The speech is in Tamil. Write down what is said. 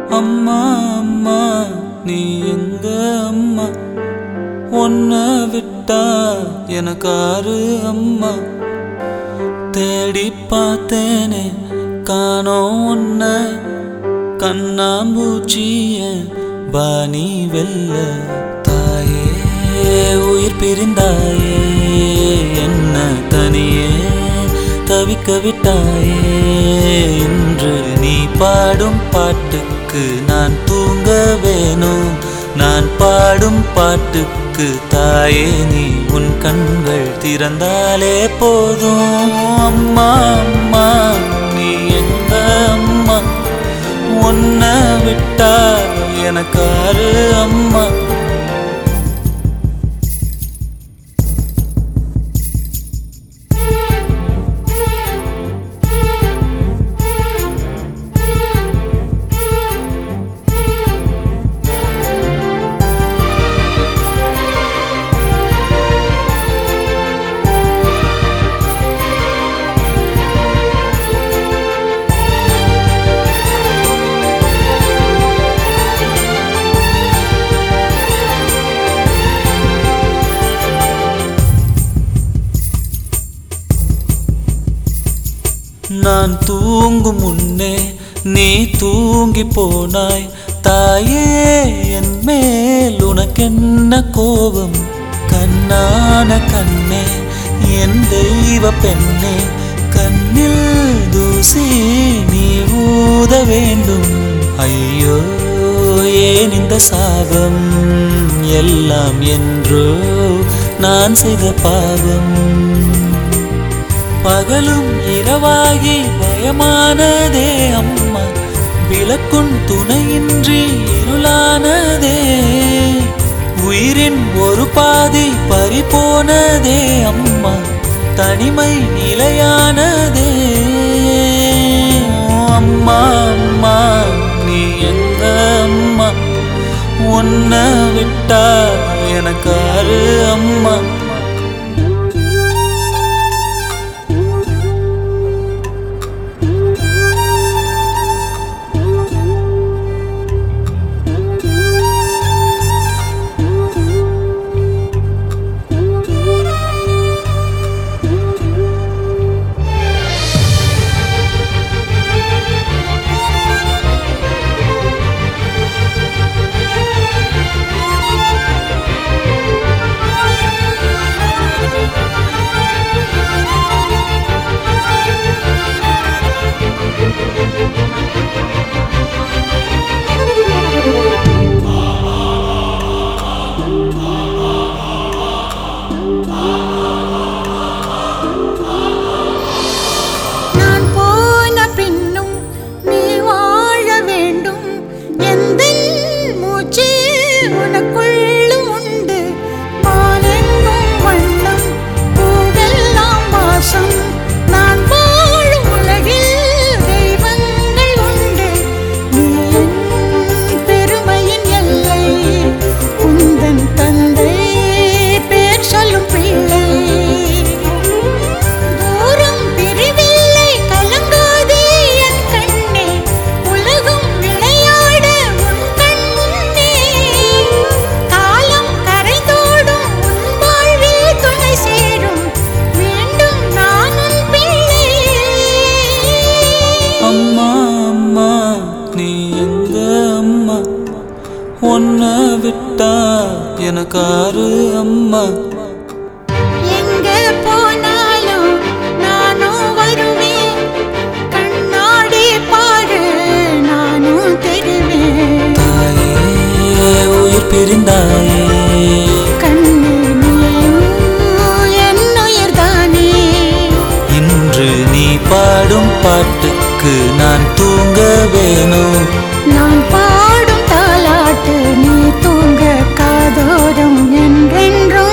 அம்மா அம்மா நீ எங்க அம்மா, உன்னை விட்டா எனக்காரு அம்மா. தேடி பார்த்தேனே காணோம் உன்னை, கண்ணாம்பூச்சிய பாணி வெல்ல. தாயே உயிர் பிரிந்தாயே, என்ன தனியே தவிக்க விட்டாயே. இன்று நீ பாடும் பாட்டுக்கு நான் தூங்க வேணும், நான் பாடும் பாட்டுக்கு தாயே நீ உன் கண்கள் திறந்தாலே போதும். அம்மா அம்மா நீ எங்க அம்மா, உன்னை விட்டா எனக்காரு அம்மா. நான் தூங்கும் முன்னே நீ தூங்கி போனாய் தாயே, என் மேல் உனக்கென்ன கோபம். கண்ணான கண்ணே என் தெய்வ பெண்ணே, கண்ணில் தூசி நீ ஊத வேண்டும். ஐயோ ஏன் இந்த சாபம், எல்லாம் என்றோ நான் செய்த பாவம். பகலும் இரவாகி பயமானதே அம்மா, விளக்குன் துணையின்றி இருளானதே. உயிரின் ஒரு பாதி பறிபோனதே அம்மா, தனிமை நிலையானதே. அம்மா அம்மா நீ எங்க அம்மா, உன்னை விட்டா எனக்காரு அம்மா. உன்னை விட்டா எனக்காரு அம்மா. எங்க போனாலும் நானும் வருவேன், கண்ணாடி பாரு நானும் தெரிவேன். தாயே உயிர் பிரிந்தாயே, கண்ணு நீயும் என் உயிர்தானே. இன்று நீ பாடும் பாட்டுக்கு நான் தூங்க வேணும், நான் பாடும் தாலாட்டு நீ தூங்க காதோறும் என்றென்றும்